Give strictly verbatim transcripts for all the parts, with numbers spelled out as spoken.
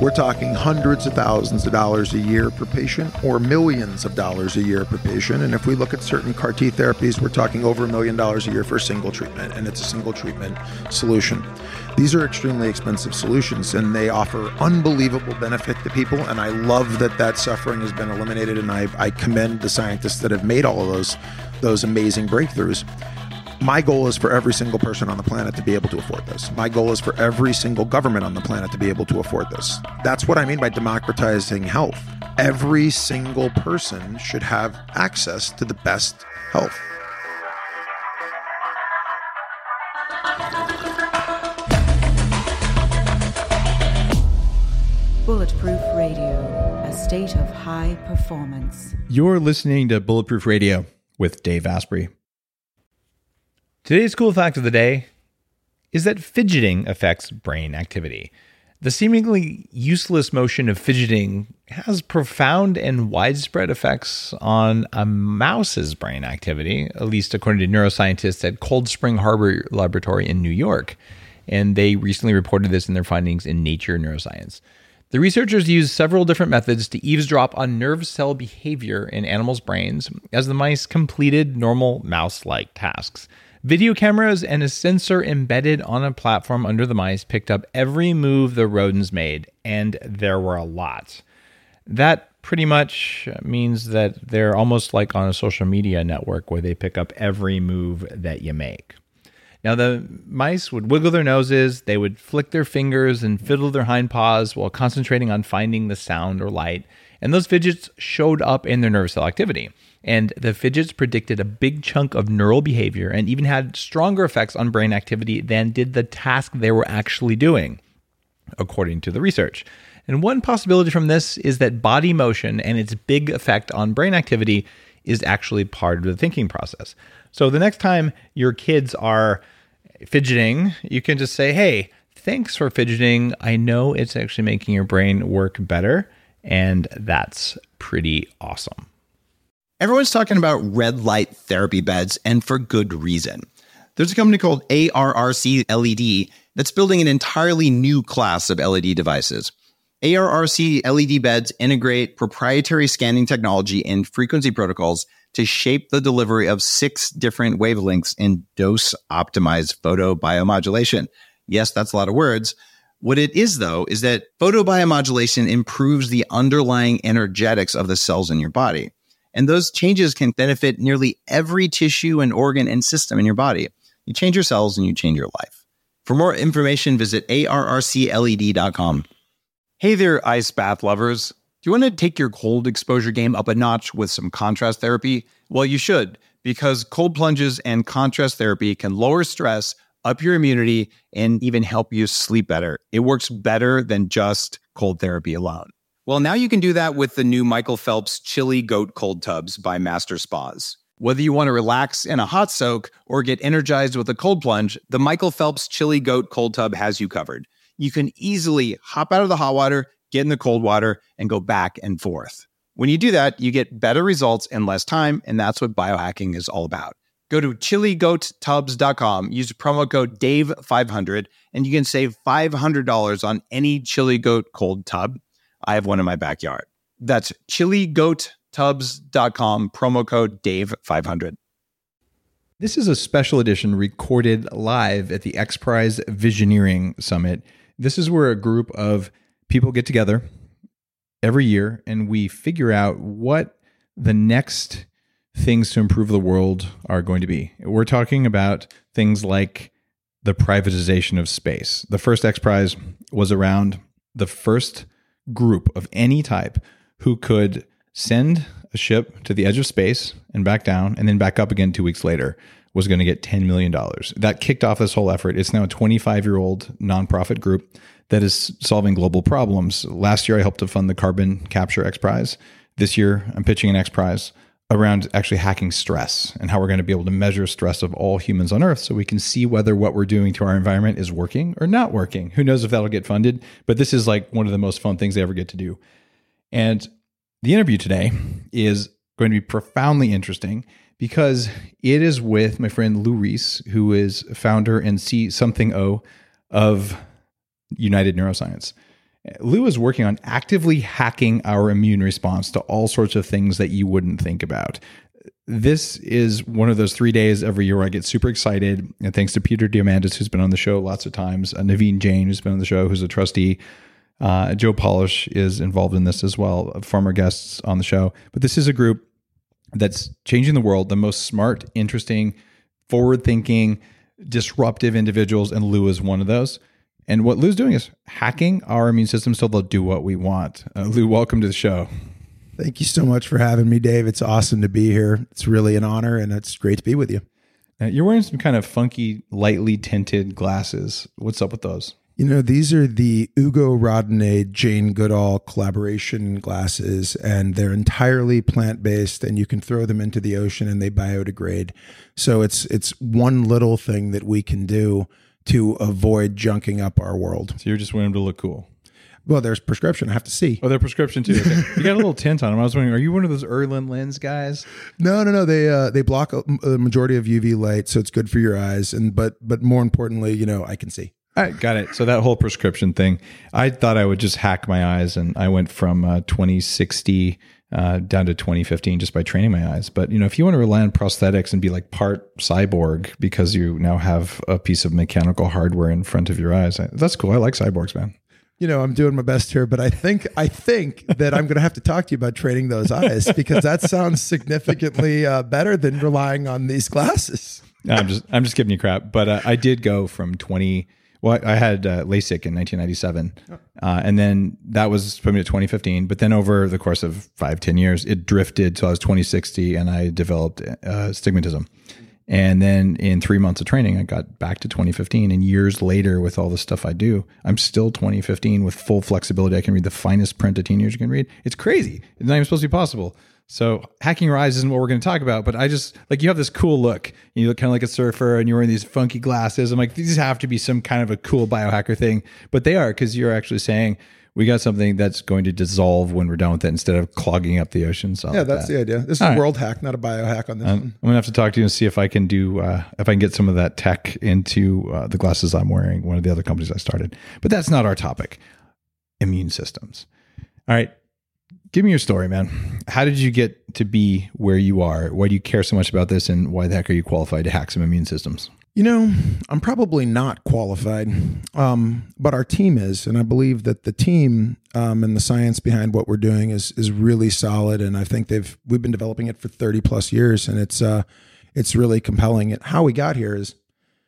we're talking hundreds of thousands of dollars a year per patient or millions of dollars a year per patient. And if we look at certain C A R T therapies, we're talking over a million dollars a year for a single treatment, and it's a single treatment solution. These are extremely expensive solutions, and they offer unbelievable benefit to people. And I love that that suffering has been eliminated, and I, I commend the scientists that have made all of those, those amazing breakthroughs. My goal is for every single person on the planet to be able to afford this. My goal is for every single government on the planet to be able to afford this. That's what I mean by democratizing health. Every single person should have access to the best health. Bulletproof Radio, a state of high performance. You're listening to Bulletproof Radio with Dave Asprey. Today's cool fact of the day is that fidgeting affects brain activity. The seemingly useless motion of fidgeting has profound and widespread effects on a mouse's brain activity, at least according to neuroscientists at Cold Spring Harbor Laboratory in New York. And they recently reported this in their findings in Nature Neuroscience. The researchers used several different methods to eavesdrop on nerve cell behavior in animals' brains as the mice completed normal mouse-like tasks. Video cameras and a sensor embedded on a platform under the mice picked up every move the rodents made, and there were a lot. That pretty much means that they're almost like on a social media network where they pick up every move that you make. Now, the mice would wiggle their noses, they would flick their fingers and fiddle their hind paws while concentrating on finding the sound or light, and those fidgets showed up in their nerve cell activity. And the fidgets predicted a big chunk of neural behavior and even had stronger effects on brain activity than did the task they were actually doing, according to the research. And one possibility from this is that body motion and its big effect on brain activity is actually part of the thinking process. So the next time your kids are fidgeting, you can just say, hey, thanks for fidgeting. I know it's actually making your brain work better, and that's pretty awesome. Everyone's talking about red light therapy beds, and for good reason. There's a company called A R R C L E D that's building an entirely new class of L E D devices. A R R C L E D beds integrate proprietary scanning technology and frequency protocols to shape the delivery of six different wavelengths in dose-optimized photobiomodulation. Yes, that's a lot of words. What it is, though, is that photobiomodulation improves the underlying energetics of the cells in your body. And those changes can benefit nearly every tissue and organ and system in your body. You change your cells and you change your life. For more information, visit A R R C L E D dot com. Hey there, ice bath lovers. Do you want to take your cold exposure game up a notch with some contrast therapy? Well, you should, because cold plunges and contrast therapy can lower stress, up your immunity, and even help you sleep better. It works better than just cold therapy alone. Well, now you can do that with the new Michael Phelps Chili Goat Cold Tubs by Master Spas. Whether you want to relax in a hot soak or get energized with a cold plunge, the Michael Phelps Chili Goat Cold Tub has you covered. You can easily hop out of the hot water, get in the cold water, and go back and forth. When you do that, you get better results in less time, and that's what biohacking is all about. Go to chili goat tubs dot com, use promo code Dave five hundred, and you can save five hundred dollars on any Chili Goat Cold Tub. I have one in my backyard. That's chili goat tubs dot com, promo code Dave five hundred. This is a special edition recorded live at the X Prize Visioneering Summit. This is where a group of people get together every year and we figure out what the next things to improve the world are going to be. We're talking about things like the privatization of space. The first X Prize was around the first group of any type who could send a ship to the edge of space and back down and then back up again two weeks later was going to get ten million dollars. That kicked off this whole effort. It's now a twenty-five-year-old nonprofit group that is solving global problems. Last year, I helped to fund the Carbon Capture X Prize. This year, I'm pitching an X Prize around actually hacking stress and how we're going to be able to measure stress of all humans on Earth so we can see whether what we're doing to our environment is working or not working. Who knows if that'll get funded, but this is like one of the most fun things they ever get to do. And the interview today is going to be profoundly interesting because it is with my friend Lou Reese, who is founder and C something O of United Neuroscience. Lou is working on actively hacking our immune response to all sorts of things that you wouldn't think about. This is one of those three days every year where I get super excited. And thanks to Peter Diamandis, who's been on the show lots of times, uh, Naveen Jain, who's been on the show, who's a trustee. Uh, Joe Polish is involved in this as well, former guests on the show. But this is a group that's changing the world, the most smart, interesting, forward-thinking, disruptive individuals, and Lou is one of those. And what Lou's doing is hacking our immune system so they'll do what we want. Uh, Lou, welcome to the show. Thank you so much for having me, Dave. It's awesome to be here. It's really an honor, and it's great to be with you. Uh, you're wearing some kind of funky, lightly tinted glasses. What's up with those? You know, these are the Ugo Rodinei Jane Goodall collaboration glasses, and they're entirely plant-based, and you can throw them into the ocean and they biodegrade. So it's it's one little thing that we can do to avoid junking up our world. So you're just wearing them to look cool. Well, there's prescription. I have to see. Oh, they're prescription too. Okay. You got a little tint on them. I was wondering, are you one of those Erlen lens guys? No, no, no. They uh, they block a, a majority of U V light, so it's good for your eyes. And but but more importantly, you know, I can see. All right, got it. So that whole prescription thing, I thought I would just hack my eyes, and I went from uh, twenty sixty uh, down to twenty fifteen just by training my eyes. But you know, if you want to rely on prosthetics and be like part cyborg because you now have a piece of mechanical hardware in front of your eyes, that's cool. I like cyborgs, man. You know, I'm doing my best here, but I think I think that I'm going to have to talk to you about training those eyes because that sounds significantly uh, better than relying on these glasses. I'm just I'm just giving you crap, but uh, I did go from twenty. Well, I had uh, LASIK in nineteen ninety-seven, uh, and then that was put me to twenty fifteen. But then over the course of five, ten years, it drifted till I was twenty sixty, and I developed uh, stigmatism. And then in three months of training, I got back to twenty fifteen. And years later, with all the stuff I do, I'm still twenty fifteen with full flexibility. I can read the finest print a teenager can read. It's crazy. It's not even supposed to be possible. So hacking your eyes isn't what we're going to talk about, but I just, like, you have this cool look. You look kind of like a surfer and you're wearing these funky glasses. I'm like, these have to be some kind of a cool biohacker thing, but they are, because you're actually saying we got something that's going to dissolve when we're done with it instead of clogging up the ocean. So yeah, that's that. the idea. This is All a right. world hack, not a biohack on this um, one. I'm gonna have to talk to you and see if I can do, uh, if I can get some of that tech into uh, the glasses I'm wearing, one of the other companies I started. But that's not our topic. Immune systems. All right. Give me your story, man. How did you get to be where you are? Why do you care so much about this? And why the heck are you qualified to hack some immune systems? You know, I'm probably not qualified, um, but our team is. And I believe that the team um, and the science behind what we're doing is is really solid. And I think they've we've been developing it for thirty plus years. And it's uh, it's really compelling. And how we got here is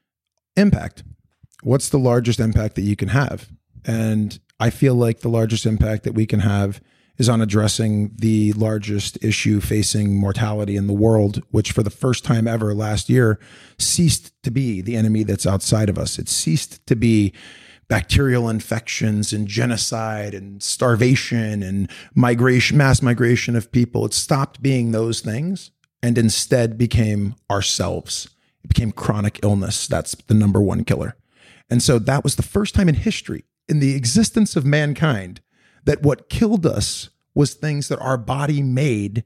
impact. What's the largest impact that you can have? And I feel like the largest impact that we can have is on addressing the largest issue facing mortality in the world, which for the first time ever last year ceased to be the enemy that's outside of us. It ceased to be bacterial infections and genocide and starvation and migration, mass migration of people. It stopped being those things and instead became ourselves. It became chronic illness. That's the number one killer. And so that was the first time in history, in the existence of mankind, that what killed us was things that our body made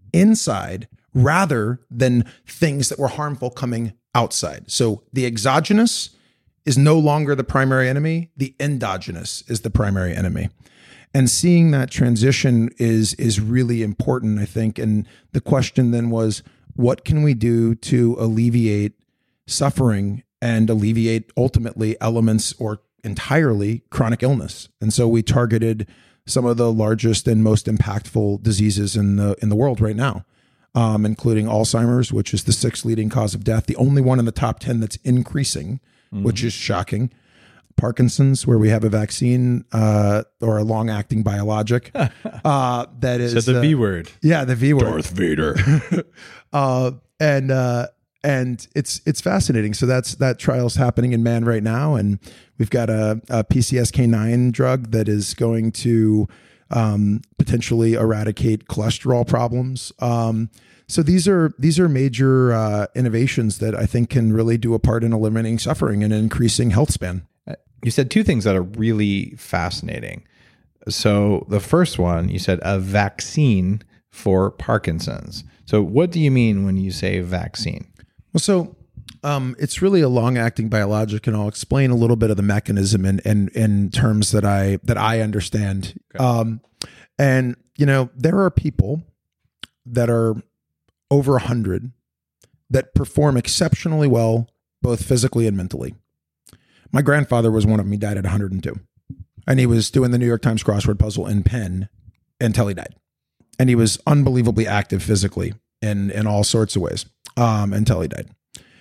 inside rather than things that were harmful coming outside. So the exogenous is no longer the primary enemy. The endogenous is the primary enemy. And seeing that transition is, is really important, I think. And the question then was, what can we do to alleviate suffering and alleviate ultimately elements or entirely chronic illness? And so we targeted some of the largest and most impactful diseases in the in the world right now, um, including Alzheimer's, which is the sixth leading cause of death, the only one in the top ten that's increasing, mm-hmm. which is shocking. Parkinson's, where we have a vaccine uh, or a long-acting biologic uh, that is so the uh, V word. Yeah, the V word. Darth Vader. uh, and uh, and it's it's fascinating. So that's that trial's happening in man right now, and we've got a, a P C S K nine drug that is going to um, potentially eradicate cholesterol problems. Um, so these are these are major uh, innovations that I think can really do a part in eliminating suffering and increasing health span. You said two things that are really fascinating. So the first one, you said a vaccine for Parkinson's. So what do you mean when you say vaccine? Well, so Um, it's really a long-acting biologic, and I'll explain a little bit of the mechanism in in, in terms that I that I understand. Okay. Um, and you know, there are people that are over a hundred that perform exceptionally well, both physically and mentally. My grandfather was one of them. He died at one hundred two, and he was doing the New York Times crossword puzzle in pen until he died. And he was unbelievably active physically in in all sorts of ways um, until he died.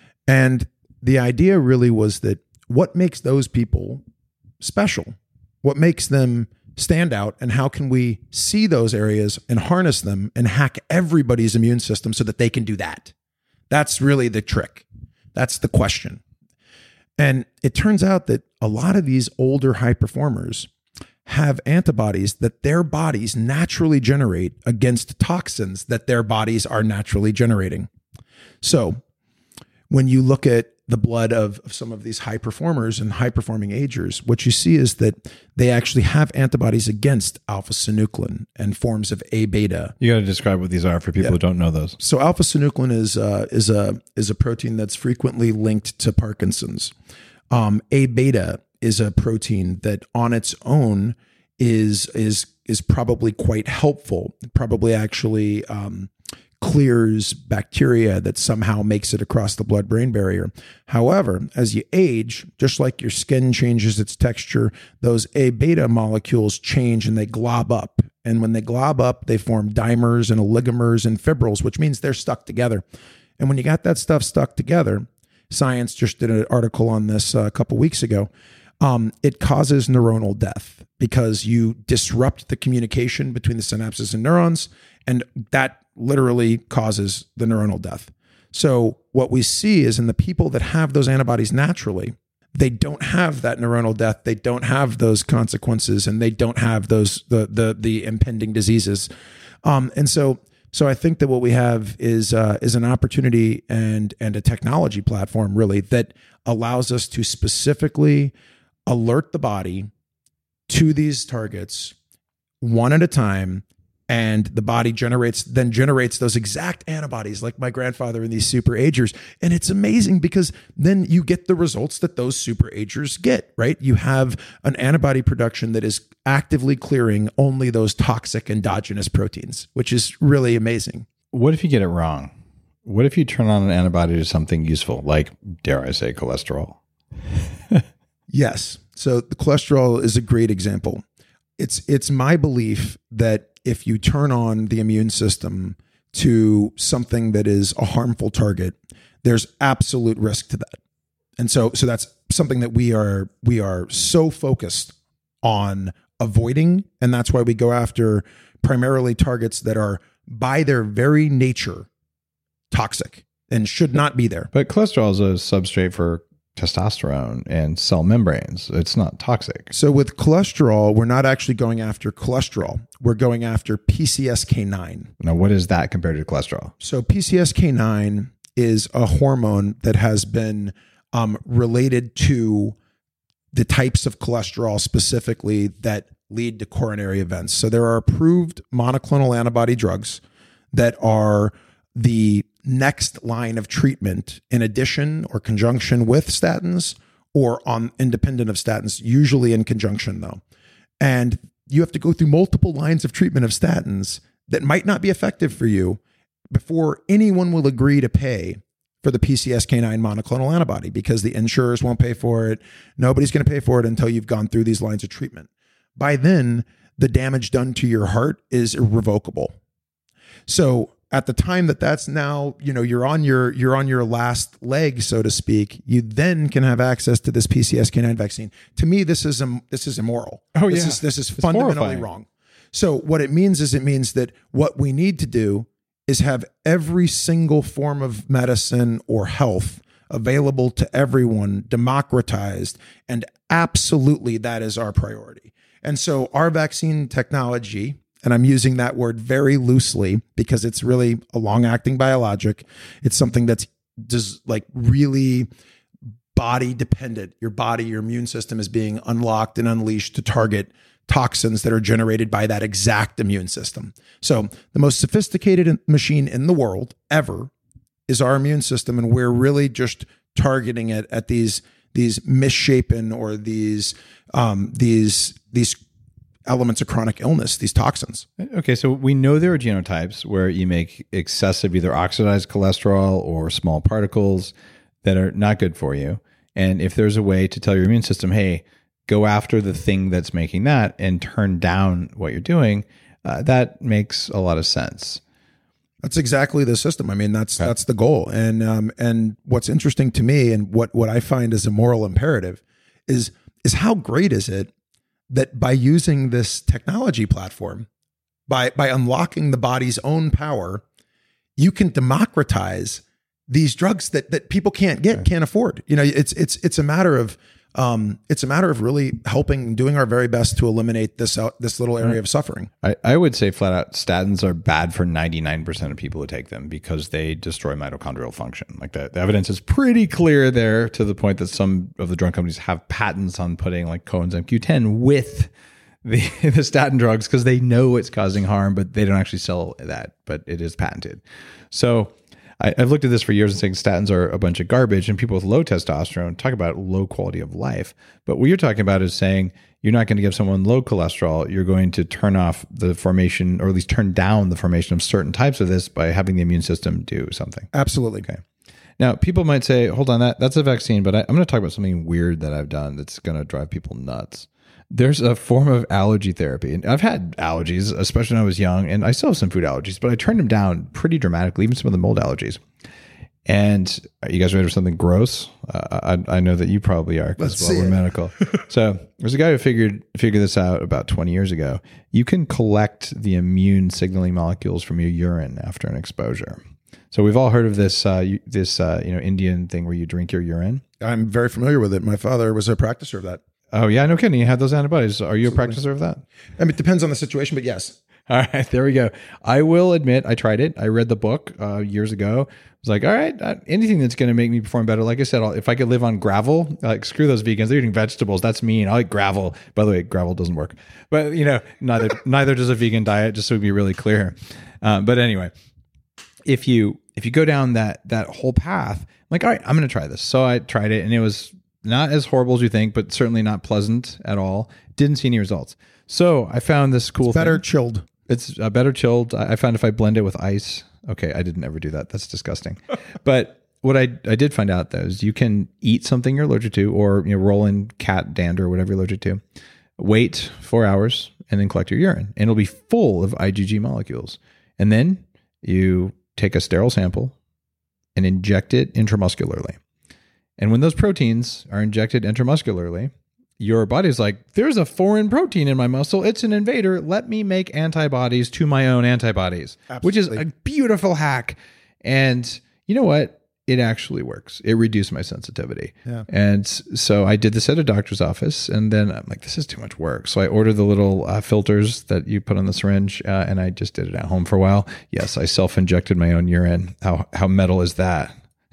And the idea really was that what makes those people special? What makes them stand out? And how can we see those areas and harness them and hack everybody's immune system so that they can do that? That's really the trick. That's the question. And it turns out that a lot of these older high performers have antibodies that their bodies naturally generate against toxins that their bodies are naturally generating. So when you look at the blood of, of some of these high performers and high performing agers, what you see is that they actually have antibodies against alpha-synuclein and forms of A beta. You got to describe what these are for people yeah. who don't know those. So alpha-synuclein is uh, is a is a protein that's frequently linked to Parkinson's. Um, A beta is a protein that on its own is is is probably quite helpful. It probably actually um, clears bacteria that somehow makes it across the blood-brain barrier. However, as you age, just like your skin changes its texture, those A beta molecules change and they glob up. And when they glob up, they form dimers and oligomers and fibrils, which means they're stuck together. And when you got that stuff stuck together, Science just did an article on this uh, a couple weeks ago. Um, it causes neuronal death because you disrupt the communication between the synapses and neurons, and that literally causes the neuronal death. So what we see is in the people that have those antibodies naturally, they don't have that neuronal death. They don't have those consequences, and they don't have those the the the impending diseases. Um, and so. So I think that what we have is uh, is an opportunity and and a technology platform really that allows us to specifically alert the body to these targets one at a time, and the body generates then generates those exact antibodies like my grandfather and these super agers. And it's amazing because then you get the results that those super agers get, right? You have an antibody production that is actively clearing only those toxic endogenous proteins, which is really amazing. What if you get it wrong? What if you turn on an antibody to something useful, like, dare I say, cholesterol? Yes. So the cholesterol is a great example. It's it's my belief that if you turn on the immune system to something that is a harmful target, there's absolute risk to that. And so so that's something that we are we are so focused on avoiding, and that's why we go after primarily targets that are by their very nature toxic and should not be there. But cholesterol is a substrate for testosterone and cell membranes. It's not toxic. So with cholesterol, we're not actually going after cholesterol. We're going after P C S K nine. Now, what is that compared to cholesterol? So P C S K nine is a hormone that has been um, related to the types of cholesterol specifically that lead to coronary events. So there are approved monoclonal antibody drugs that are the next line of treatment in addition or conjunction with statins or on independent of statins, usually in conjunction though. And you have to go through multiple lines of treatment of statins that might not be effective for you before anyone will agree to pay for the P C S K nine monoclonal antibody because the insurers won't pay for it. Nobody's going to pay for it until you've gone through these lines of treatment. By then, the damage done to your heart is irrevocable. So at the time that that's now, you know, you're on your you're on your last leg, so to speak, you then can have access to this P C S K nine vaccine. To me, this is um, this is immoral. Oh this yeah, is, this is it's fundamentally horrifying. wrong. So what it means is it means that what we need to do is have every single form of medicine or health available to everyone, democratized, and absolutely that is our priority. And so our vaccine technology, and I'm using that word very loosely because it's really a long-acting biologic. It's something that's just like really body dependent. Your body, your immune system is being unlocked and unleashed to target toxins that are generated by that exact immune system. So the most sophisticated machine in the world ever is our immune system. And we're really just targeting it at these these misshapen or these um, these these elements of chronic illness, these toxins. Okay, so we know there are genotypes where you make excessive either oxidized cholesterol or small particles that are not good for you. And if there's a way to tell your immune system, hey, go after the thing that's making that and turn down what you're doing, uh, that makes a lot of sense. That's exactly the system. I mean, that's right. That's the goal. And um, and what's interesting to me, and what what I find is a moral imperative, is is how great is it that by using this technology platform, by by unlocking the body's own power, you can democratize these drugs that that people can't get, can't afford. You know, it's it's it's a matter of um, it's a matter of really helping, doing our very best to eliminate this uh, this little area of suffering. I, I would say flat out, statins are bad for ninety-nine percent of people who take them because they destroy mitochondrial function. Like the, the evidence is pretty clear there, to the point that some of the drug companies have patents on putting like coenzyme Q ten with the, the statin drugs because they know it's causing harm, but they don't actually sell that, but it is patented. So I, I've looked at this for years and saying statins are a bunch of garbage, and people with low testosterone talk about low quality of life. But what you're talking about is saying you're not going to give someone low cholesterol. You're going to turn off the formation, or at least turn down the formation of certain types of this by having the immune system do something. Absolutely. Okay. Now, people might say, hold on, that that's a vaccine, but I, I'm going to talk about something weird that I've done that's going to drive people nuts. There's a form of allergy therapy. And I've had allergies, especially when I was young, and I still have some food allergies, but I turned them down pretty dramatically, even some of the mold allergies. And are you guys ready for something gross? Uh, I, I know that you probably are, because well, we're it. medical. So there's a guy who figured figured this out about twenty years ago. You can collect the immune signaling molecules from your urine after an exposure. So we've all heard of this uh, this uh, you know Indian thing where you drink your urine. I'm very familiar with it. My father was a practicer of that. Oh, yeah, no kidding. You had those antibodies. Are you Absolutely. a practicer of that? I mean, it depends on the situation, but yes. All right, there we go. I will admit, I tried it. I read the book uh, years ago. I was like, all right, uh, anything that's going to make me perform better. Like I said, I'll, if I could live on gravel, like screw those vegans. They're eating vegetables. That's mean. I like gravel. By the way, gravel doesn't work. But, you know, neither neither does a vegan diet, just so we be really clear. Um, but anyway, if you if you go down that that whole path, I'm like, all right, I'm going to try this. So I tried it, and it was not as horrible as you think, but certainly not pleasant at all. Didn't see any results. So I found this cool it's better thing. chilled. It's uh, better chilled. I found if I blend it with ice. Okay, I didn't ever do that. That's disgusting. But what I I did find out, though, is you can eat something you're allergic to, or you know, roll in cat dander or whatever you're allergic to. Wait four hours and then collect your urine, and it'll be full of I G G molecules. And then you take a sterile sample and inject it intramuscularly. And when those proteins are injected intramuscularly, your body's like, there's a foreign protein in my muscle. It's an invader. Let me make antibodies to my own antibodies, Absolutely. Which is a beautiful hack. And you know what? It actually works. It reduced my sensitivity. Yeah. And so I did this at a doctor's office, and then I'm like, this is too much work. So I ordered the little uh, filters that you put on the syringe, uh, and I just did it at home for a while. Yes, I self-injected my own urine. How how metal is that?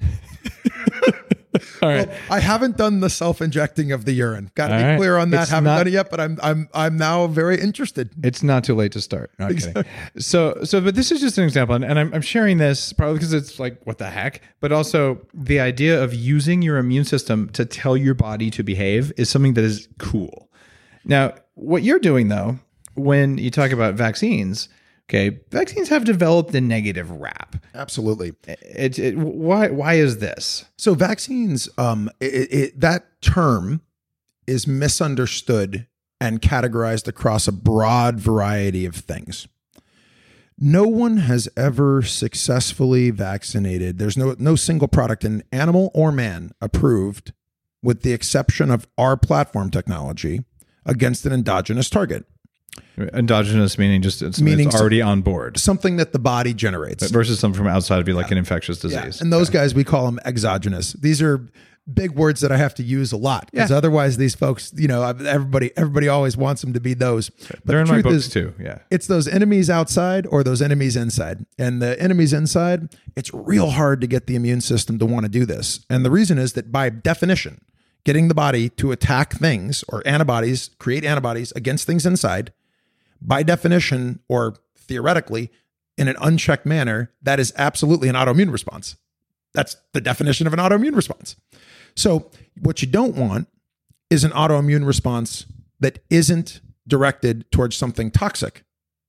All right. Well, I haven't done the self-injecting of the urine. Got to be right. clear on that. It's haven't not, done it yet, but I'm I'm I'm now very interested. It's not too late to start. Not exactly. kidding. So so, but this is just an example, and, and I'm I'm sharing this probably because it's like, what the heck? But also the idea of using your immune system to tell your body to behave is something that is cool. Now, what you're doing though, when you talk about vaccines. Okay, vaccines have developed a negative rap. Absolutely. It, it, why why is this? So vaccines, um, it, it, that term is misunderstood and categorized across a broad variety of things. No one has ever successfully vaccinated. There's no no single product in animal or man approved, with the exception of our platform technology, against an endogenous target. Endogenous meaning just it's, meaning it's already on board. Something that the body generates. Versus something from outside of you, like yeah. an infectious disease. Yeah. And those yeah. guys, we call them exogenous. These are big words that I have to use a lot, because yeah. otherwise these folks, you know, everybody everybody always wants them to be those. But They're the in my books is, too, yeah. It's those enemies outside or those enemies inside. And the enemies inside, it's real hard to get the immune system to want to do this. And the reason is that by definition, getting the body to attack things or antibodies, create antibodies against things inside, by definition, or theoretically, in an unchecked manner, that is absolutely an autoimmune response. That's the definition of an autoimmune response. So what you don't want is an autoimmune response that isn't directed towards something toxic.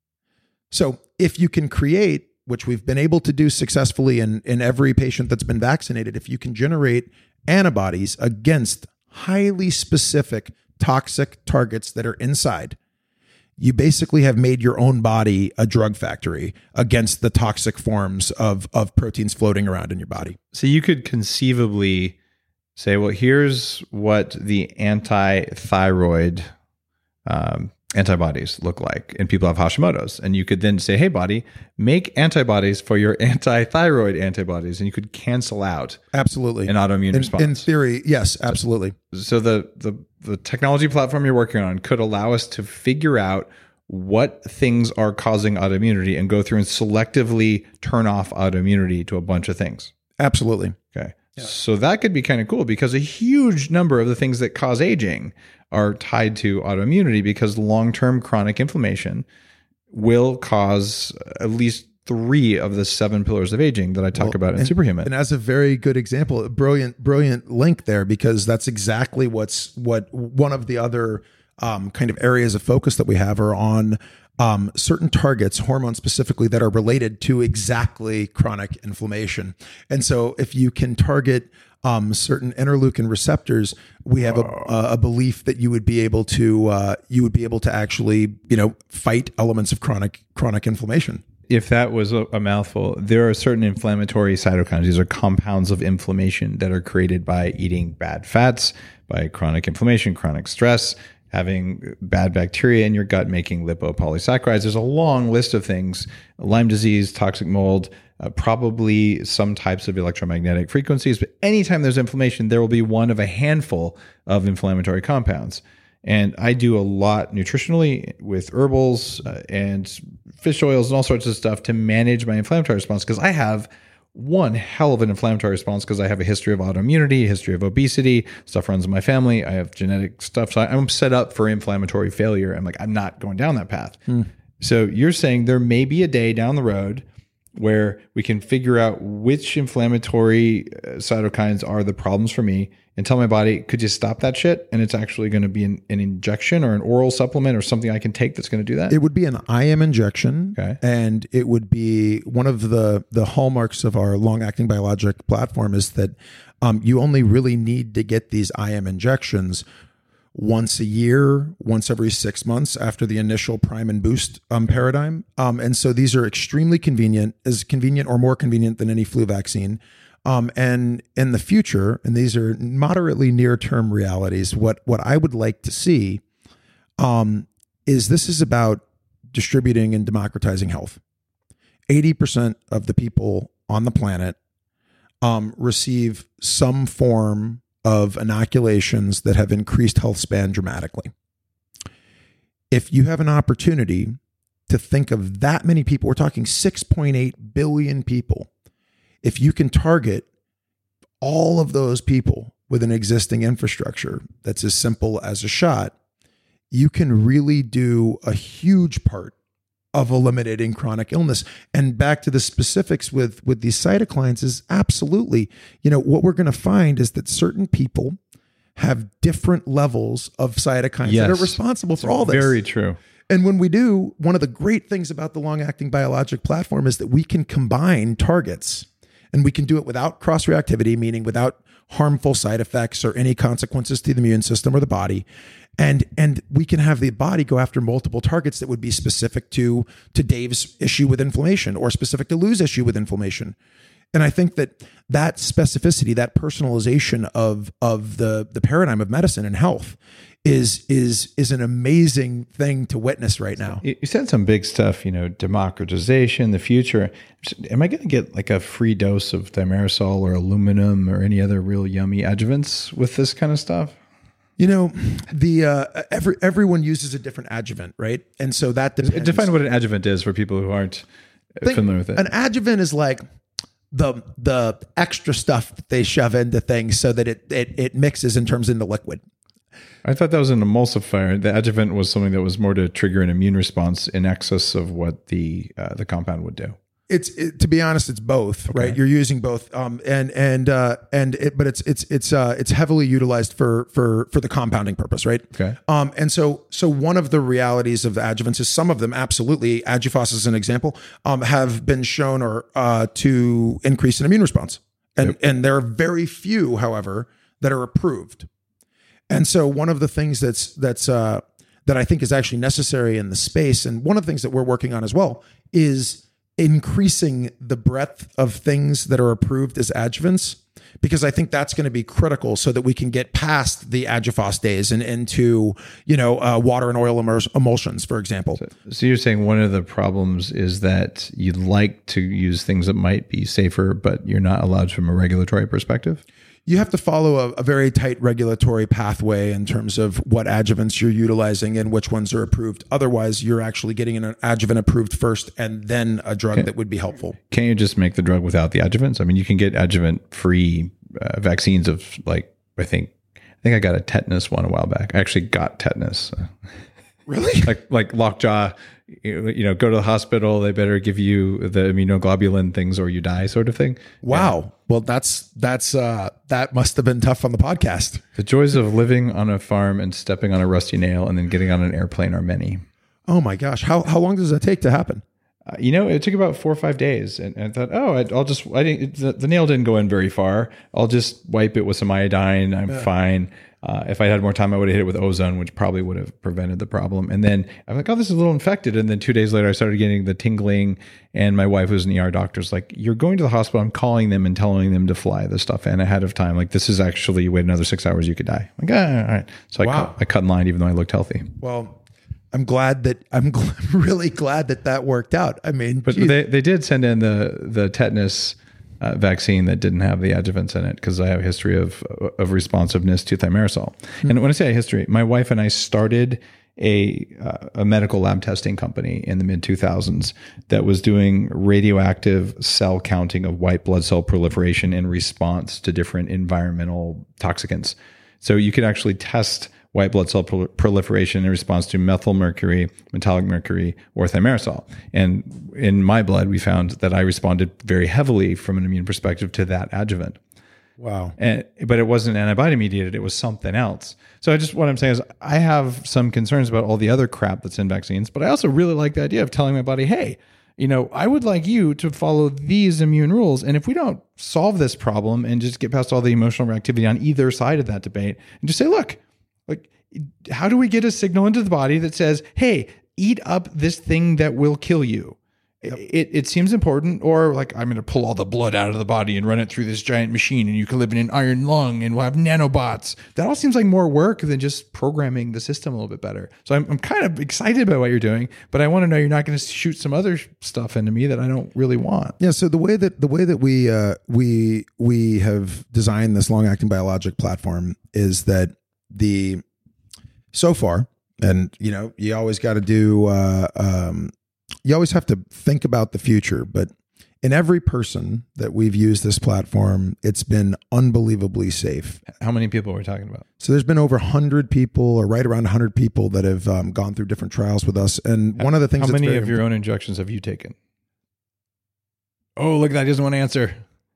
So if you can create, which we've been able to do successfully in, in every patient that's been vaccinated, if you can generate antibodies against highly specific toxic targets that are inside, you basically have made your own body a drug factory against the toxic forms of, of proteins floating around in your body. So you could conceivably say, well, here's what the anti-thyroid um, antibodies look like, and people have Hashimoto's. And you could then say, hey, body, make antibodies for your anti-thyroid antibodies, and you could cancel out absolutely an autoimmune in, response. In theory, yes, absolutely. So, so the, the the technology platform you're working on could allow us to figure out what things are causing autoimmunity and go through and selectively turn off autoimmunity to a bunch of things. Absolutely. Okay. Yeah. So that could be kind of cool, because a huge number of the things that cause aging are tied to autoimmunity, because long-term chronic inflammation will cause at least three of the seven pillars of aging that I talk well, about in and, Superhuman. And as a very good example, a brilliant, brilliant link there, because that's exactly what's what one of the other um, kind of areas of focus that we have are on um, certain targets, hormones specifically, that are related to exactly chronic inflammation. And so if you can target um, certain interleukin receptors, we have a, a belief that you would be able to uh, you would be able to actually, you know, fight elements of chronic chronic inflammation. If that was a, a mouthful, there are certain inflammatory cytokines. These are compounds of inflammation that are created by eating bad fats, by chronic inflammation, chronic stress, having bad bacteria in your gut making lipopolysaccharides. There's a long list of things: Lyme disease, toxic mold, uh, probably some types of electromagnetic frequencies. But anytime there's inflammation, there will be one of a handful of inflammatory compounds. And I do a lot nutritionally with herbals uh, and fish oils and all sorts of stuff to manage my inflammatory response, because I have one hell of an inflammatory response, because I have a history of autoimmunity, a history of obesity, stuff runs in my family. I have genetic stuff. So I'm set up for inflammatory failure. I'm like, I'm not going down that path. Hmm. So you're saying there may be a day down the road where we can figure out which inflammatory cytokines are the problems for me and tell my body, could you stop that shit? And it's actually going to be an, an injection or an oral supplement or something I can take that's going to do that? It would be an I M injection. Okay. And it would be one of the, the hallmarks of our long-acting biologic platform is that um, you only really need to get these I M injections once a year, once every six months after the initial prime and boost um, paradigm. Um, and so these are extremely convenient, as convenient or more convenient than any flu vaccine. Um, and in the future, and these are moderately near-term realities, what, what I would like to see um, is this is about distributing and democratizing health. eighty percent of the people on the planet um, receive some form of inoculations that have increased health span dramatically. If you have an opportunity to think of that many people, we're talking six point eight billion people. If you can target all of those people with an existing infrastructure that's as simple as a shot, you can really do a huge part of eliminating chronic illness. And back to the specifics with, with these cytokines is absolutely, you know, what we're going to find is that certain people have different levels of cytokines yes. that are responsible for all this. Very true. And when we do, one of the great things about the long-acting biologic platform is that we can combine targets, and we can do it without cross-reactivity, meaning without harmful side effects or any consequences to the immune system or the body. And and we can have the body go after multiple targets that would be specific to, to Dave's issue with inflammation or specific to Lou's issue with inflammation. And I think that that specificity, that personalization of, of the, the paradigm of medicine and health is is is an amazing thing to witness right now. You said some big stuff, you know, democratization, the future. Am I going to get like a free dose of thimerosal or aluminum or any other real yummy adjuvants with this kind of stuff? You know, the uh, every everyone uses a different adjuvant, right? And so that depends. Define what an adjuvant is for people who aren't Think familiar with it. An adjuvant is like the the extra stuff that they shove into things so that it it, it mixes and turns into liquid. I thought that was an emulsifier. The adjuvant was something that was more to trigger an immune response in excess of what the uh, the compound would do. It's it, to be honest, it's both, Okay. right? You're using both, um, and and uh, and it, but it's it's it's uh, it's heavily utilized for for for the compounding purpose, right? Okay. Um, and so so one of the realities of the adjuvants is some of them absolutely, Adjuvos as an example, um, have been shown or uh, to increase an immune response, and Yep. and there are very few, however, that are approved. And so one of the things that's that's uh, that I think is actually necessary in the space, and one of the things that we're working on as well, is increasing the breadth of things that are approved as adjuvants, because I think that's going to be critical so that we can get past the Adjuvos days and into, you know, uh, water and oil immer- emulsions, for example. So you're saying one of the problems is that you'd like to use things that might be safer, but you're not allowed from a regulatory perspective? You have to follow a, a very tight regulatory pathway in terms of what adjuvants you're utilizing and which ones are approved. Otherwise, you're actually getting an adjuvant approved first and then a drug Okay. that would be helpful. Can't you just make the drug without the adjuvants? I mean, you can get adjuvant-free uh, vaccines of like, I think, I think I got a tetanus one a while back. I actually got tetanus. Really? like like lockjaw, you know, go to the hospital, they better give you the immunoglobulin things or you die sort of thing. Wow. Well, that's that's uh, that must have been tough on the podcast. The joys of living on a farm and stepping on a rusty nail and then getting on an airplane are many. Oh my gosh. How how long does that take to happen? Uh, you know, it took about four or five days, and, and I thought, oh, I, I'll just, I didn't, the, the nail didn't go in very far. I'll just wipe it with some iodine. I'm yeah. fine. Uh, if I had more time, I would have hit it with ozone, which probably would have prevented the problem. And then I'm like, oh, this is a little infected. And then two days later, I started getting the tingling, and my wife was an E R doctor. Was like, you're going to the hospital. I'm calling them and telling them to fly the stuff in ahead of time. Like, this is actually, you wait another six hours, you could die. I'm like, ah, all right. So I, wow. cut, I cut in line, even though I looked healthy. Well, I'm glad that I'm gl- really glad that that worked out. I mean, but geez. they they did send in the the tetanus uh, vaccine that didn't have the adjuvants in it because I have a history of of responsiveness to thimerosal. Mm-hmm. And when I say a history, my wife and I started a uh, a medical lab testing company in the mid two thousands that was doing radioactive cell counting of white blood cell proliferation in response to different environmental toxicants. So you could actually test white blood cell prol- proliferation in response to methyl mercury, metallic mercury, or thimerosal. And in my blood, we found that I responded very heavily from an immune perspective to that adjuvant. Wow. And, but it wasn't antibody mediated, it was something else. So I just, what I'm saying is I have some concerns about all the other crap that's in vaccines, but I also really like the idea of telling my body, hey, you know, I would like you to follow these immune rules. And if we don't solve this problem and just get past all the emotional reactivity on either side of that debate and just say, look, like, how do we get a signal into the body that says, hey, eat up this thing that will kill you? Yep. It, it seems important. Or like, I'm going to pull all the blood out of the body and run it through this giant machine and you can live in an iron lung and we'll have nanobots. That all seems like more work than just programming the system a little bit better. So I'm, I'm kind of excited about what you're doing, but I want to know you're not going to shoot some other stuff into me that I don't really want. Yeah. So the way that the way that we uh, we we have designed this long-acting biologic platform is that the so far, and you know, you always got to do, uh, um, you always have to think about the future. But in every person that we've used this platform, it's been unbelievably safe. How many people are we talking about? So there's been over one hundred people, or right around one hundred people, that have um, gone through different trials with us. And one of the things. How that's many very of your own injections have you taken? Oh, look at that! He doesn't want to answer.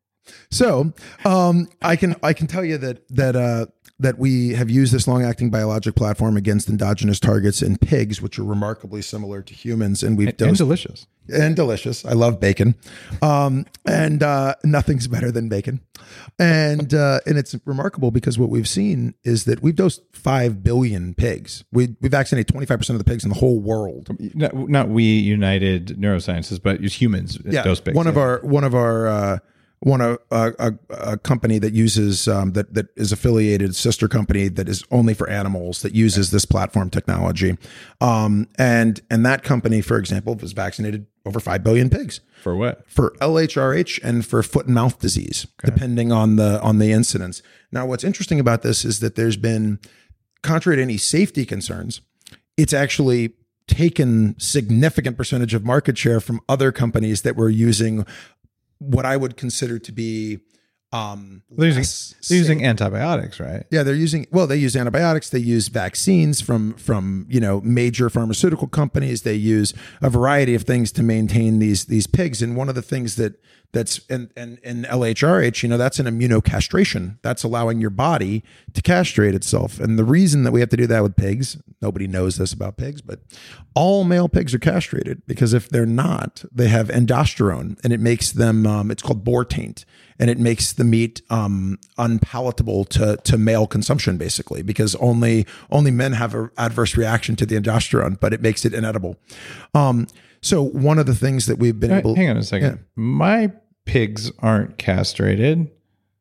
So um, I can I can tell you that that. Uh, that we have used this long-acting biologic platform against endogenous targets in pigs, which are remarkably similar to humans. And we've and, dosed, and delicious. And delicious. I love bacon. Um, and uh, nothing's better than bacon. And uh, and it's remarkable because what we've seen is that we've dosed five billion pigs. We, we vaccinated twenty-five percent of the pigs in the whole world. Not, not we, United Neurosciences, but it's humans. Yeah, dose pigs. One of yeah. our, one of our, uh, one a, a, a company that uses um, that that is affiliated sister company that is only for animals that uses this platform technology, um, and and that company, for example, has vaccinated over five billion pigs. For what? For L H R H and for foot and mouth disease, okay. depending on the on the incidence. Now, what's interesting about this is that there's been, contrary to any safety concerns, it's actually taken significant percentage of market share from other companies that were using what I would consider to be Um, They're using, less they're using safe. antibiotics, right? Yeah, they're using, well, they use antibiotics. They use vaccines from, from, you know, major pharmaceutical companies. They use a variety of things to maintain these, these pigs. And one of the things that that's, and, and, in L H R H, you know, that's an immunocastration. That's allowing your body to castrate itself. And the reason that we have to do that with pigs, nobody knows this about pigs, but all male pigs are castrated because if they're not, they have endosterone and it makes them, um, it's called boar taint. And it makes the meat um, unpalatable to to male consumption, basically, because only only men have an adverse reaction to the endosterone, but it makes it inedible. Um, so one of the things that we've been Hang- able, hang on a second. Yeah. My pigs aren't castrated.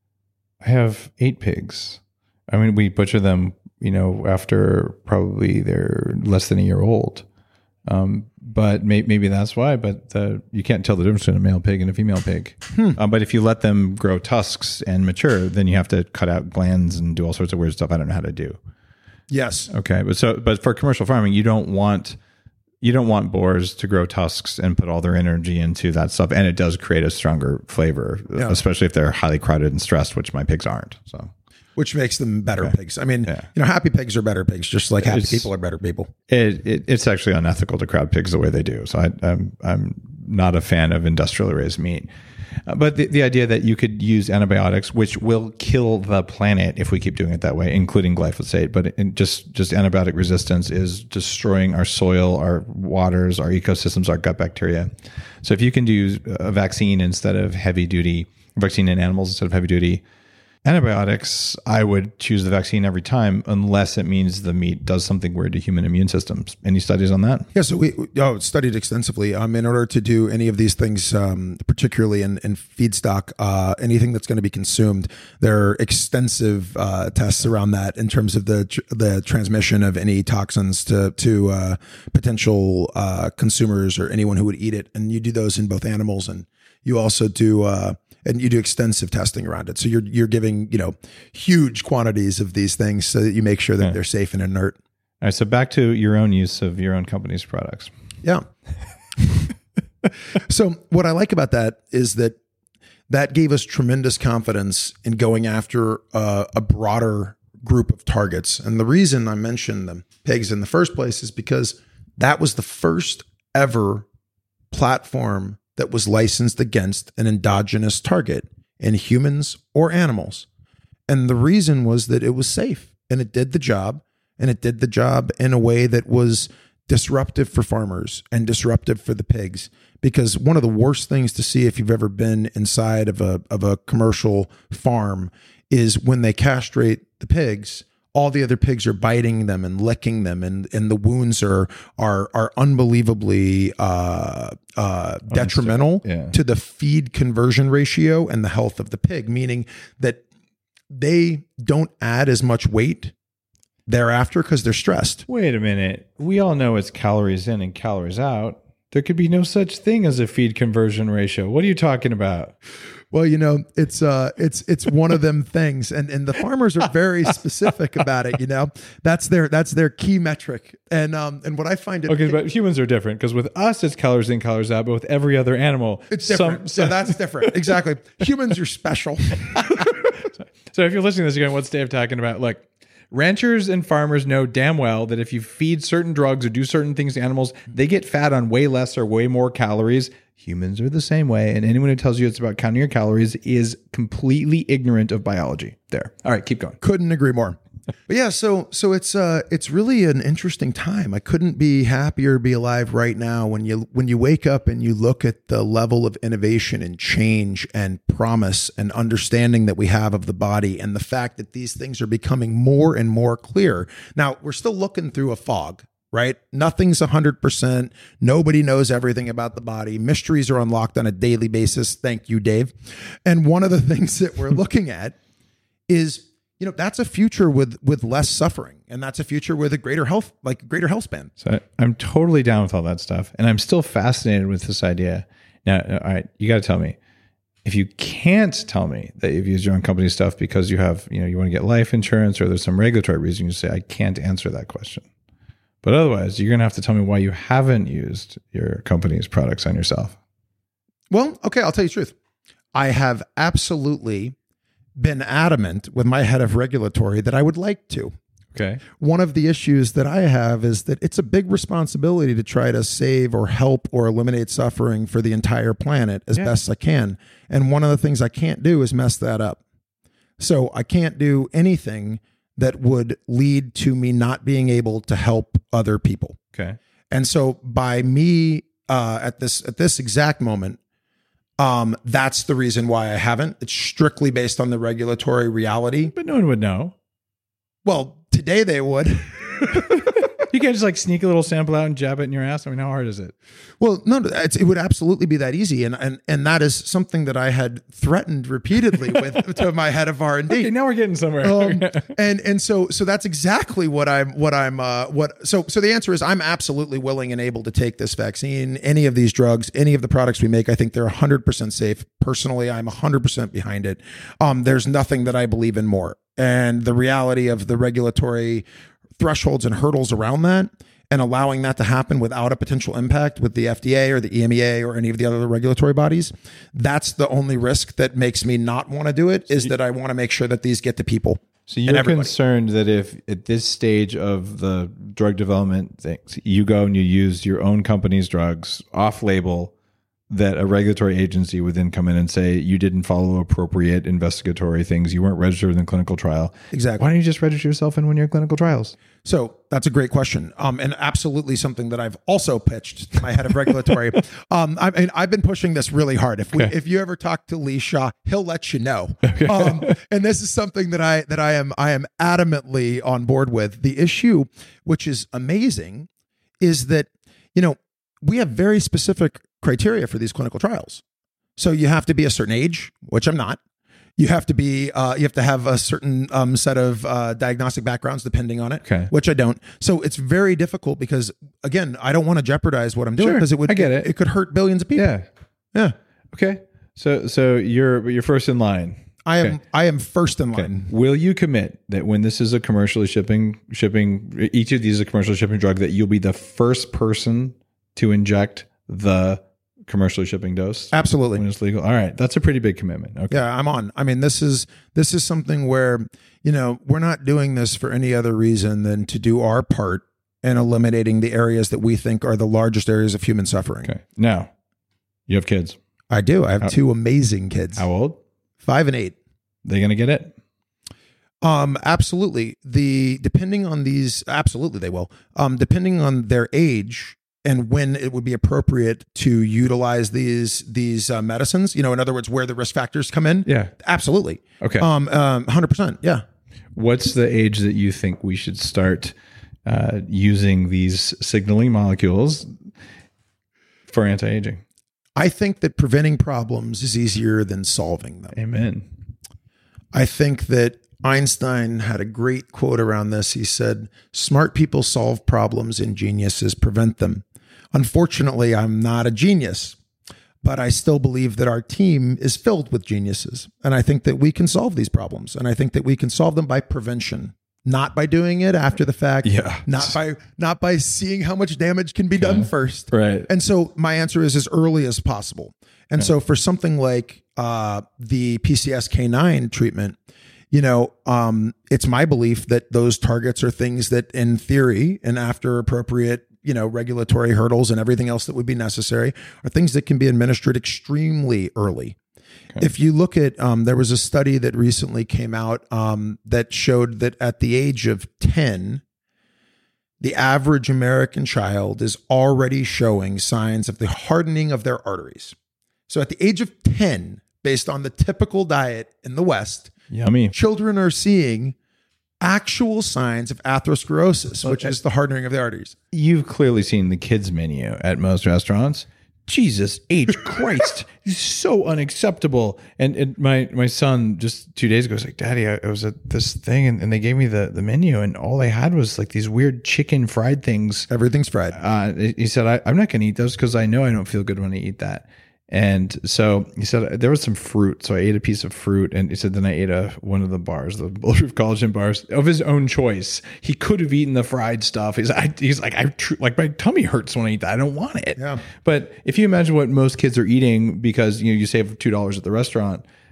I have eight pigs. I mean, we butcher them, you know, after probably they're less than a year old. Um, but may, maybe that's why. But the, you can't tell the difference between a male pig and a female pig. Hmm. Uh, but if you let them grow tusks and mature, then you have to cut out glands and do all sorts of weird stuff I don't know how to do. Yes. Okay, but so but for commercial farming, you don't want you don't want boars to grow tusks and put all their energy into that stuff, and it does create a stronger flavor, Yeah. especially if they're highly crowded and stressed, which my pigs aren't. So. Which makes them better Okay. pigs. I mean, Yeah. you know, happy pigs are better pigs, just like happy It's- people are better people. It, it it's actually unethical to crowd pigs the way they do. So I, I'm I'm not a fan of industrially raised meat. Uh, but the, the idea that you could use antibiotics, which will kill the planet if we keep doing it that way, including glyphosate, but in just just antibiotic resistance is destroying our soil, our waters, our ecosystems, our gut bacteria. So if you can do a vaccine instead of heavy duty vaccine in animals instead of heavy duty antibiotics, I would choose the vaccine every time, unless it means the meat does something weird to human immune systems. Any studies on that? Yeah, so we oh, studied extensively. Um, in order to do any of these things, um, particularly in, in feedstock, uh, anything that's going to be consumed, there are extensive uh, tests around that in terms of the tr- the transmission of any toxins to to uh, potential uh, consumers or anyone who would eat it. And you do those in both animals, and you also do. Uh, And you do extensive testing around it. So you're you're giving, you know, huge quantities of these things so that you make sure that Yeah. they're safe and inert. All right, so back to your own use of your own company's products. Yeah. So what I like about that is that that gave us tremendous confidence in going after uh, a broader group of targets. And the reason I mentioned the pigs in the first place is because that was the first ever platform that was licensed against an endogenous target in humans or animals. And the reason was that it was safe and it did the job, and it did the job in a way that was disruptive for farmers and disruptive for the pigs. Because one of the worst things to see if you've ever been inside of a of a commercial farm is when they castrate the pigs, all the other pigs are biting them and licking them, and, and the wounds are are are unbelievably uh, uh, detrimental Yeah. to the feed conversion ratio and the health of the pig, meaning that they don't add as much weight thereafter because they're stressed. Wait a minute. We all know it's calories in and calories out. There could be no such thing as a feed conversion ratio. What are you talking about? Well, you know, it's uh, it's it's one of them things, and and the farmers are very specific about it. You know, that's their that's their key metric, and um, and what I find it Okay, but humans are different because with us it's calories in, calories out, but with every other animal, it's different. Some, So that's different. Exactly. Humans are special. So if you're listening to this, you're going, what's Dave talking about? Look, ranchers and farmers know damn well that if you feed certain drugs or do certain things to animals, they get fat on way less or way more calories. Humans are the same way. And anyone who tells you it's about counting your calories is completely ignorant of biology. There. All right, keep going. Couldn't agree more. But yeah, so so it's uh it's really an interesting time. I couldn't be happier to be alive right now when you when you wake up and you look at the level of innovation and change and promise and understanding that we have of the body, and the fact that these things are becoming more and more clear. Now, we're still looking through a fog, right? Nothing's one hundred percent. Nobody knows everything about the body. Mysteries are unlocked on a daily basis. Thank you, Dave. And one of the things that we're looking at is, you know, that's a future with with less suffering, and that's a future with a greater health, like greater health span. So I'm totally down with all that stuff. And I'm still fascinated with this idea. Now, all right, you got to tell me. If you can't tell me that you've used your own company stuff because you have, you know, you want to get life insurance or there's some regulatory reason, you say, I can't answer that question. But otherwise, you're going to have to tell me why you haven't used your company's products on yourself. Well, okay, I'll tell you the truth. I have absolutely been adamant with my head of regulatory that I would like to. Okay. One of the issues that I have is that it's a big responsibility to try to save or help or eliminate suffering for the entire planet as Yeah. best I can. And one of the things I can't do is mess that up. So I can't do anything that would lead to me not being able to help other people. Okay. And so by me uh, at this at this exact moment, um, that's the reason why I haven't. It's strictly based on the regulatory reality. But no one would know. Well, today they would. You can't just like sneak a little sample out and jab it in your ass. I mean, how hard is it? Well, no, it's, it would absolutely be that easy, and and and that is something that I had threatened repeatedly with to my head of R and D. Okay, now we're getting somewhere. Um, and and so so that's exactly what I'm what I'm uh, what so so the answer is I'm absolutely willing and able to take this vaccine, any of these drugs, any of the products we make. I think they're one hundred percent safe. Personally, I'm one hundred percent behind it. Um, there's nothing that I believe in more, and the reality of the regulatory thresholds and hurdles around that, and allowing that to happen without a potential impact with the F D A or the E M E A or any of the other regulatory bodies, that's the only risk that makes me not want to do it, is that I want to make sure that these get to people. So you're concerned that if at this stage of the drug development things, you go and you use your own company's drugs off label, that a regulatory agency would then come in and say you didn't follow appropriate investigatory things, you weren't registered in the clinical trial. Exactly. Why don't you just register yourself in one of your clinical trials? So that's a great question, um, and absolutely something that I've also pitched to my head of regulatory. um, I mean, I've been pushing this really hard. If we, Okay. if you ever talk to Lee Shaw, he'll let you know. Um, and this is something that I that I am I am adamantly on board with. The issue, which is amazing, is that you know we have very specific criteria for these clinical trials. So you have to be a certain age, which I'm not. You have to be, uh, you have to have a certain um, set of uh, diagnostic backgrounds depending on it, Okay. which I don't. So it's very difficult because, again, I don't want to jeopardize what I'm doing Sure, because it would, I get it. it could hurt billions of people. Yeah. Yeah. Okay. So so you're you're first in line. I am, Okay. I am first in Okay. line. Will you commit that when this is a commercially shipping shipping each of these is a commercially shipping drug, that you'll be the first person to inject the commercially shipping dose Absolutely. when it's legal? All right, that's a pretty big commitment. Okay. Yeah, I'm on. I mean, this is this is something where, you know, we're not doing this for any other reason than to do our part in eliminating the areas that we think are the largest areas of human suffering. Okay. Now, you have kids. I do. I have How- two amazing kids, How old? five and eight. They gonna get it? Um, absolutely. The depending on these, absolutely they will. Um, depending on their age and when it would be appropriate to utilize these these uh, medicines. You know, in other words, where the risk factors come in. Yeah. Absolutely. Okay. Um, um, one hundred percent. Yeah. What's the age that you think we should start uh, using these signaling molecules for anti-aging? I think that preventing problems is easier than solving them. Amen. I think that Einstein had a great quote around this. He said, "Smart people solve problems and geniuses prevent them." Unfortunately, I'm not a genius, but I still believe that our team is filled with geniuses. And I think that we can solve these problems. And I think that we can solve them by prevention, not by doing it after the fact, Yeah. not by not by seeing how much damage can be done first. Right. And so my answer is as early as possible. And so for something like uh, the P C S K nine treatment, you know, um, it's my belief that those targets are things that in theory and after appropriate, you know, regulatory hurdles and everything else that would be necessary are things that can be administered extremely early. Okay. If you look at, um, there was a study that recently came out um, that showed that at the age of ten, the average American child is already showing signs of the hardening of their arteries. So at the age of ten, based on the typical diet in the West, Yummy. children are seeing actual signs of atherosclerosis, which Okay. is the hardening of the arteries. You've clearly seen the kids menu at most restaurants. Jesus H Christ, it's so unacceptable. And, and my my son just two days ago was like, "Daddy, I, I was at this thing and, and they gave me the, the menu and all they had was like these weird chicken fried things." Everything's fried. Uh, he said, I, "I'm not going to eat those because I know I don't feel good when I eat that." And so he said there was some fruit, so I ate a piece of fruit, and he said then I ate a one of the bars, the bulletproof collagen bars of his own choice. He could have eaten the fried stuff. He's I, he's like I tr- like my tummy hurts when I eat that. I don't want it. Yeah. But if you imagine what most kids are eating, because you know you save two dollars at the restaurant,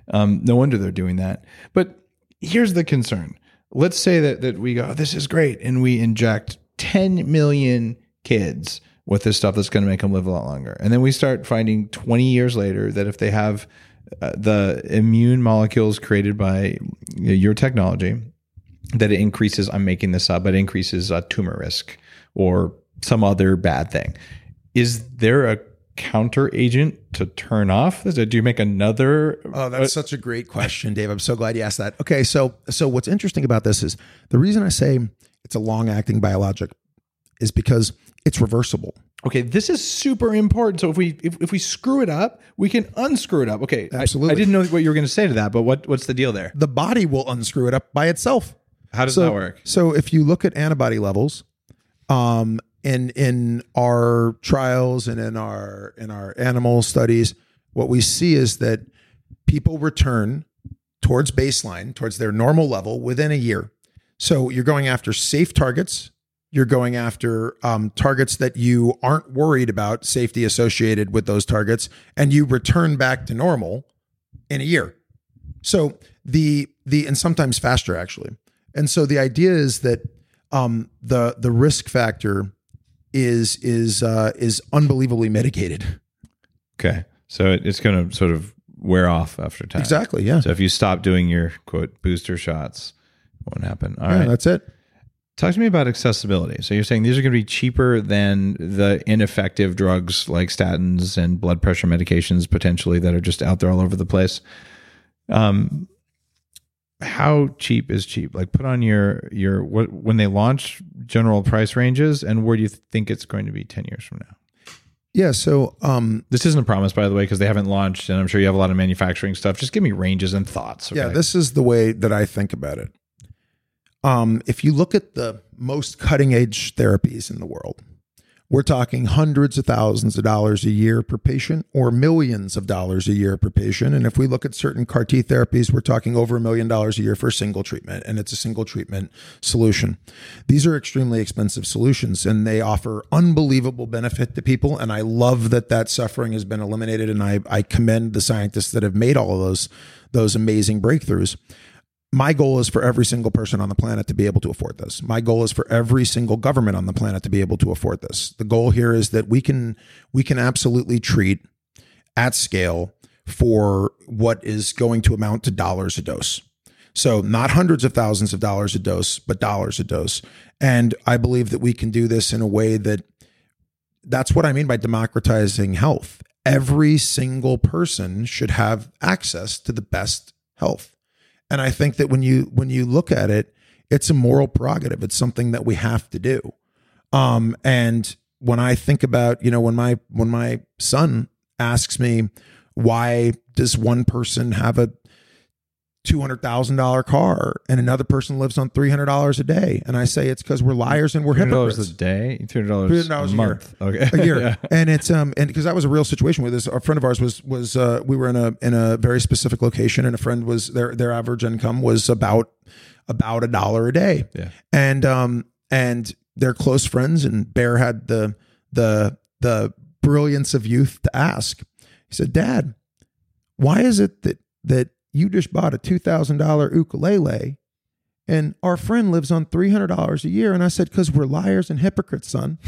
Um, no wonder they're doing that. But here's the concern. Let's say that that we go, oh, this is great, and we inject ten million kids with this stuff that's going to make them live a lot longer. And then we start finding twenty years later that if they have uh, the immune molecules created by your technology, that it increases, I'm making this up, but it increases uh, tumor risk or some other bad thing. Is there a counter agent to turn off? Do you make another? Oh, that's such a great question, Dave. I'm so glad you asked that. Okay, so so what's interesting about this is the reason I say it's a long-acting biologic is because it's reversible. Okay, this is super important. So if we if, if we screw it up, we can unscrew it up. Okay, absolutely. I, I didn't know what you were going to say to that, but what what's the deal there? The body will unscrew it up by itself. How does so, that work? So if you look at antibody levels, um, in in our trials and in our in our animal studies, what we see is that people return towards baseline, towards their normal level within a year. So you're going after safe targets. You're going after um, targets that you aren't worried about safety associated with those targets, and you return back to normal in a year. So the the and sometimes faster actually. And so the idea is that um, the the risk factor is is uh, is unbelievably mitigated. Okay, so it, it's going to sort of wear off after time. Exactly. Yeah. So if you stop doing your quote booster shots, it won't happen. All yeah, right, that's it. Talk to me about accessibility. So you're saying these are going to be cheaper than the ineffective drugs like statins and blood pressure medications potentially that are just out there all over the place. Um, how cheap is cheap? Like put on your your what when they launch general price ranges, and where do you think it's going to be ten years from now? Yeah. So um, this isn't a promise, by the way, because they haven't launched, and I'm sure you have a lot of manufacturing stuff. Just give me ranges and thoughts. Okay? Yeah, this is the way that I think about it. Um, if you look at the most cutting edge therapies in the world, we're talking hundreds of thousands of dollars a year per patient or millions of dollars a year per patient. And if we look at certain C A R T therapies, we're talking over a million dollars a year for a single treatment, and it's a single treatment solution. These are extremely expensive solutions, and they offer unbelievable benefit to people. And I love that that suffering has been eliminated. And I, I commend the scientists that have made all of those, those amazing breakthroughs. My goal is for every single person on the planet to be able to afford this. My goal is for every single government on the planet to be able to afford this. The goal here is that we can we can absolutely treat at scale for what is going to amount to dollars a dose. So not hundreds of thousands of dollars a dose, but dollars a dose. And I believe that we can do this in a way that that's what I mean by democratizing health. Every single person should have access to the best health. And I think that when you when you look at it, it's a moral prerogative. It's something that we have to do. Um, and when I think about, you know, when my when my son asks me, why does one person have a two hundred thousand dollars car and another person lives on three hundred dollars a day? And I say it's because we're liars and we're hypocrites. three hundred dollars a day? three hundred dollars a month. A year. Okay. A year. Yeah. And it's um and because that was a real situation with this. A friend of ours was was uh we were in a in a very specific location, and a friend was their their average income was about about a dollar a day. Yeah. And um and they're close friends, and Bear had the the the brilliance of youth to ask. He said, "Dad, why is it that that you just bought a two thousand dollars ukulele and our friend lives on three hundred dollars a year?" And I said, "Because we're liars and hypocrites, son."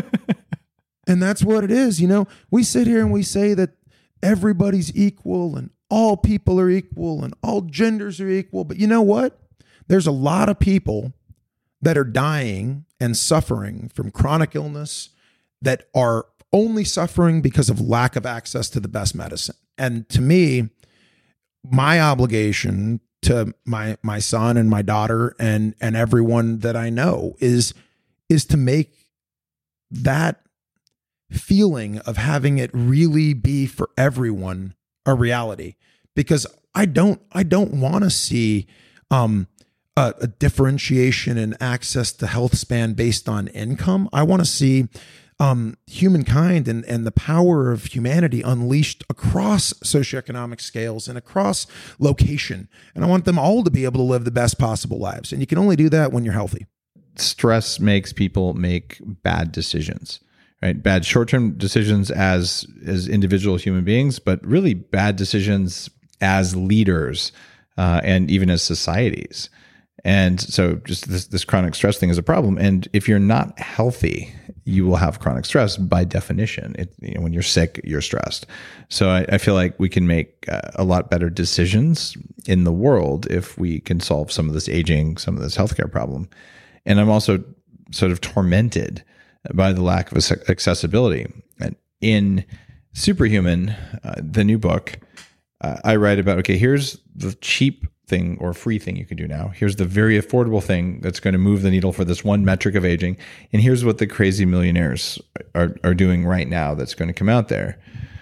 And that's what it is. You know, we sit here and we say that everybody's equal and all people are equal and all genders are equal. But you know what? There's a lot of people that are dying and suffering from chronic illness that are only suffering because of lack of access to the best medicine. And to me, my obligation to my my son and my daughter and and everyone that I know is is to make that feeling of having it really be for everyone a reality. Because I don't I don't want to see um a, a differentiation in access to health span based on income. I want to see Um, humankind and, and the power of humanity unleashed across socioeconomic scales and across location. And I want them all to be able to live the best possible lives. And you can only do that when you're healthy. Stress makes people make bad decisions, right? Bad short-term decisions as, as individual human beings, but really bad decisions as leaders uh, and even as societies. And so just this, this chronic stress thing is a problem. And if you're not healthy, you will have chronic stress by definition. It, you know, when you're sick, you're stressed. So I, I feel like we can make uh, a lot better decisions in the world if we can solve some of this aging, some of this healthcare problem. And I'm also sort of tormented by the lack of accessibility. And in Superhuman, uh, the new book, uh, I write about, okay, here's the cheap thing or free thing you can do now. Here's the very affordable thing that's going to move the needle for this one metric of aging. And here's what the crazy millionaires are, are doing right now that's going to come out there.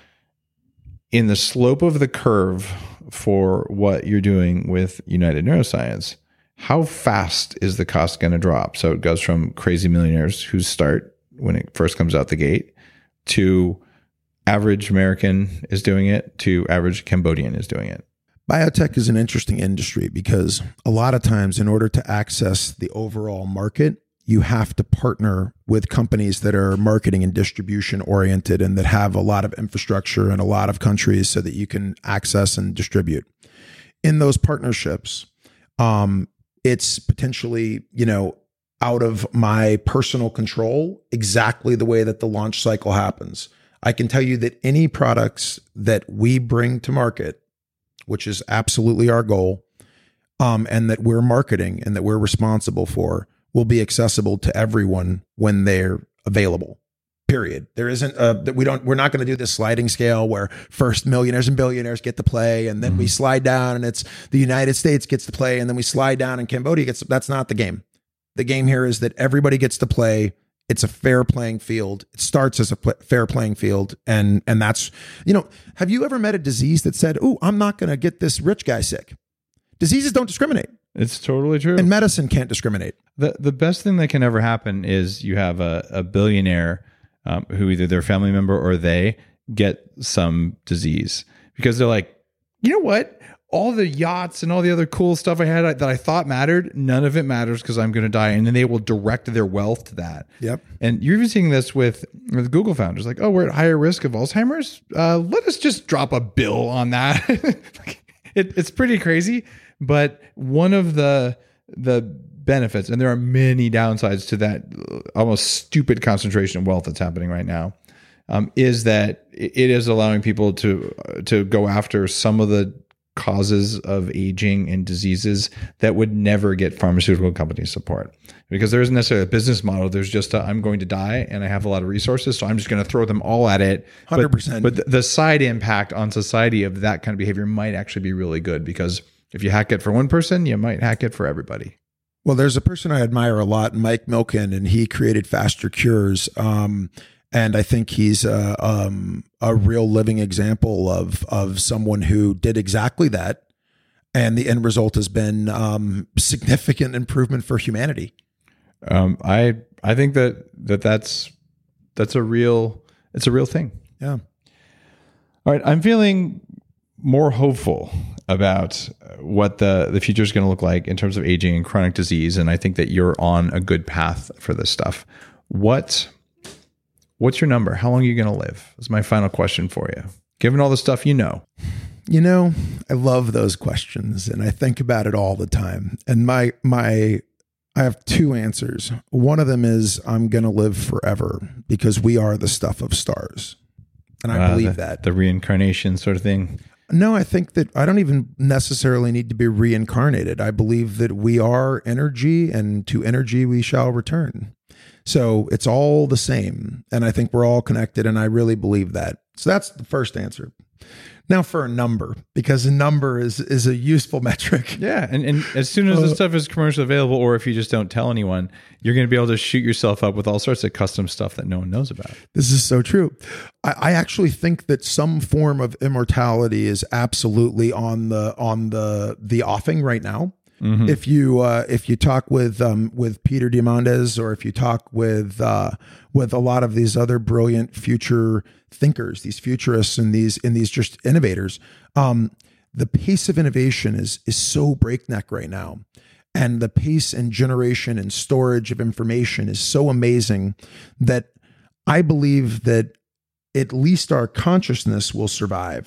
In the slope of the curve for what you're doing with United Neuroscience, how fast is the cost going to drop? So it goes from crazy millionaires who start when it first comes out the gate to average American is doing it to average Cambodian is doing it. Biotech is an interesting industry because a lot of times in order to access the overall market, you have to partner with companies that are marketing and distribution oriented and that have a lot of infrastructure in a lot of countries so that you can access and distribute. In those partnerships, um, it's potentially, you know, out of my personal control exactly the way that the launch cycle happens. I can tell you that any products that we bring to market, which is absolutely our goal, um, and that we're marketing and that we're responsible for, will be accessible to everyone when they're available. Period. There isn't a, that we don't, we're not going to do this sliding scale where first millionaires and billionaires get to play and then mm-hmm. we slide down and it's the United States gets to play and then we slide down and Cambodia gets, that's not the game. The game here is that everybody gets to play. It's a fair playing field. It starts as a pl- fair playing field. And, and that's, you know, have you ever met a disease that said, oh, I'm not going to get this rich guy sick? Diseases don't discriminate. It's totally true. And medicine can't discriminate. The the best thing that can ever happen is you have a, a billionaire um, who either their family member or they get some disease because they're like, you know what? All the yachts and all the other cool stuff I had that I thought mattered, none of it matters because I'm going to die. And then they will direct their wealth to that. Yep. And you're even seeing this with, with Google founders. Like, oh, we're at higher risk of Alzheimer's. Uh, let us just drop a bill on that. it, it's pretty crazy. But one of the the benefits, and there are many downsides to that almost stupid concentration of wealth that's happening right now, um, is that it is allowing people to to go after some of the causes of aging and diseases that would never get pharmaceutical companies support because there isn't necessarily a business model. There's just a, I'm going to die and I have a lot of resources, so I'm just going to throw them all at it. one hundred percent. But, but the side impact on society of that kind of behavior might actually be really good because if you hack it for one person, you might hack it for everybody. Well, there's a person I admire a lot, Mike Milken, and he created Faster Cures. Um, And I think he's a, um, a real living example of of someone who did exactly that. And the end result has been um, significant improvement for humanity. Um, I I think that, that that's that's a real it's a real thing. Yeah. All right. I'm feeling more hopeful about what the, the future is going to look like in terms of aging and chronic disease. And I think that you're on a good path for this stuff. What What's your number? How long are you going to live? That's my final question for you. Given all the stuff you know. You know, I love those questions and I think about it all the time. And my, my, I have two answers. One of them is I'm going to live forever because we are the stuff of stars. And I uh, believe the, that. The reincarnation sort of thing. No, I think that I don't even necessarily need to be reincarnated. I believe that we are energy and to energy we shall return. So it's all the same. And I think we're all connected. And I really believe that. So that's the first answer. Now for a number, because a number is is a useful metric. Yeah. And, and as soon as uh, this stuff is commercially available, or if you just don't tell anyone, you're going to be able to shoot yourself up with all sorts of custom stuff that no one knows about. This is so true. I, I actually think that some form of immortality is absolutely on the on the the offing right now. Mm-hmm. If you uh, if you talk with um, with Peter Diamandis, or if you talk with uh, with a lot of these other brilliant future thinkers, these futurists and these and these just innovators, um, the pace of innovation is is so breakneck right now, and the pace and generation and storage of information is so amazing that I believe that at least our consciousness will survive.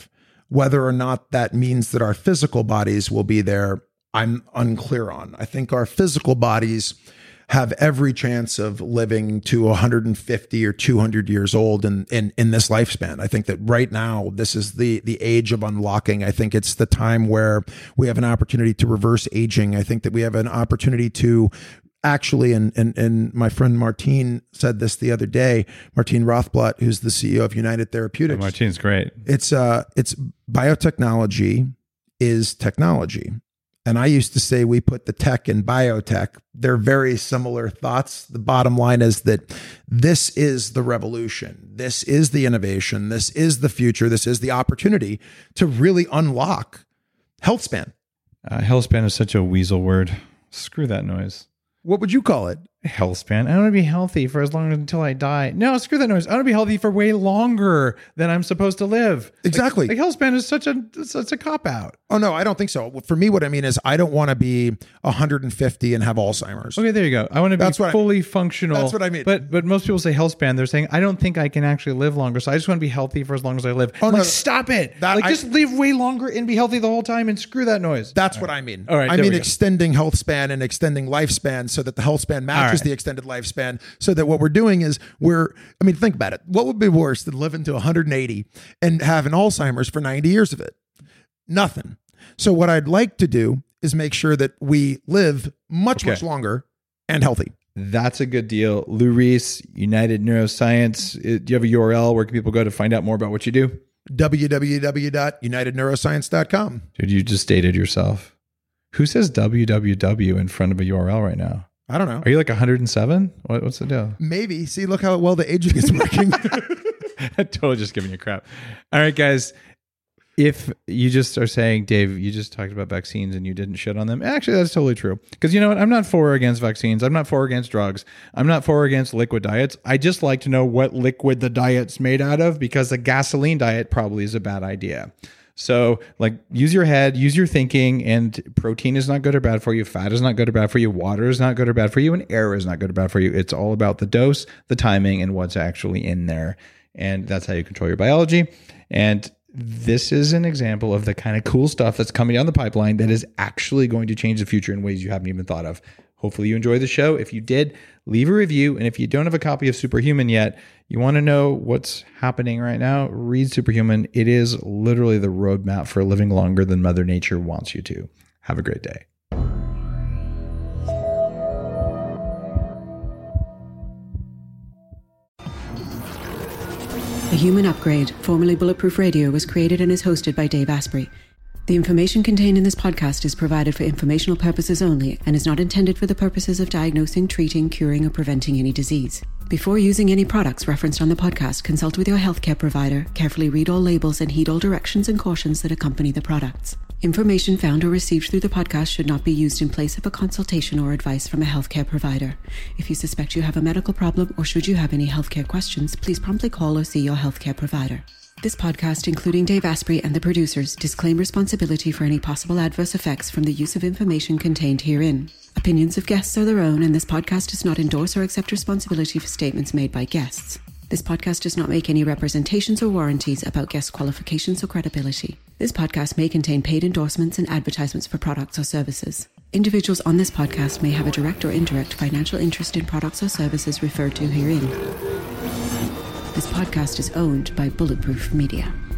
Whether or not that means that our physical bodies will be there, I'm unclear on. I think our physical bodies have every chance of living to one hundred fifty or two hundred years old in, in, in this lifespan. I think that right now, this is the, the age of unlocking. I think it's the time where we have an opportunity to reverse aging. I think that we have an opportunity to actually, and, and, and my friend Martine said this the other day, Martine Rothblatt, who's the C E O of United Therapeutics. Oh, Martine's great. It's, uh, it's biotechnology is technology. And I used to say we put the tech in biotech. They're very similar thoughts. The bottom line is that this is the revolution. This is the innovation. This is the future. This is the opportunity to really unlock health span. Uh, health span is such a weasel word. Screw that noise. What would you call it? Health span. I want to be healthy for as long until I die. No, screw that noise. I want to be healthy for way longer than I'm supposed to live. Exactly. Like, like health span is such a such a cop out. Oh no, I don't think so. For me, what I mean is I don't want to be one hundred fifty and have Alzheimer's. Okay, there you go. I want to be That's what I- fully functional. That's what I mean. But but most people say health span. They're saying I don't think I can actually live longer, so I just want to be healthy for as long as I live. Oh, I'm no, like, stop it. that- like I- just live way longer and be healthy the whole time and screw that noise. That's what I mean. All right, I there mean we go. extending health span and extending lifespan so that the health span matches right. the extended lifespan. So that what we're doing is we're, I mean, think about it. What would be worse than living to one hundred eighty and having Alzheimer's for ninety years of it? Nothing. So what I'd like to do is make sure that we live much, Okay. much longer and healthy. That's a good deal. Lou Reese, United Neuroscience. Uh, Do you have a U R L? Where can people go to find out more about what you do? w w w dot united neuroscience dot com. Dude, you just dated yourself. Who says w w w in front of a U R L right now? I don't know. Are you like one hundred seven? What, what's the deal? Maybe. See, look how well the aging is working. Totally just giving you crap. All right, guys. If you just are saying, Dave, you just talked about vaccines and you didn't shit on them. Actually, that's totally true. Because you know what? I'm not for or against vaccines. I'm not for or against drugs. I'm not for or against liquid diets. I just like to know what liquid the diet's made out of, because the gasoline diet probably is a bad idea. So like use your head, use your thinking, and protein is not good or bad for you. Fat is not good or bad for you. Water is not good or bad for you. And air is not good or bad for you. It's all about the dose, the timing, and what's actually in there. And that's how you control your biology. And this is an example of the kind of cool stuff that's coming down the pipeline that is actually going to change the future in ways you haven't even thought of. Hopefully you enjoyed the show. If you did, leave a review. And if you don't have a copy of Superhuman yet, you want to know what's happening right now, read Superhuman. It is literally the roadmap for living longer than Mother Nature wants you to. Have a great day. The Human Upgrade, formerly Bulletproof Radio, was created and is hosted by Dave Asprey. The information contained in this podcast is provided for informational purposes only and is not intended for the purposes of diagnosing, treating, curing, or preventing any disease. Before using any products referenced on the podcast, consult with your healthcare provider, carefully read all labels, and heed all directions and cautions that accompany the products. Information found or received through the podcast should not be used in place of a consultation or advice from a healthcare provider. If you suspect you have a medical problem or should you have any healthcare questions, please promptly call or see your healthcare provider. This podcast, including Dave Asprey and the producers, disclaim responsibility for any possible adverse effects from the use of information contained herein. Opinions of guests are their own, and this podcast does not endorse or accept responsibility for statements made by guests. This podcast does not make any representations or warranties about guest qualifications or credibility. This podcast may contain paid endorsements and advertisements for products or services. Individuals on this podcast may have a direct or indirect financial interest in products or services referred to herein. This podcast is owned by Bulletproof Media.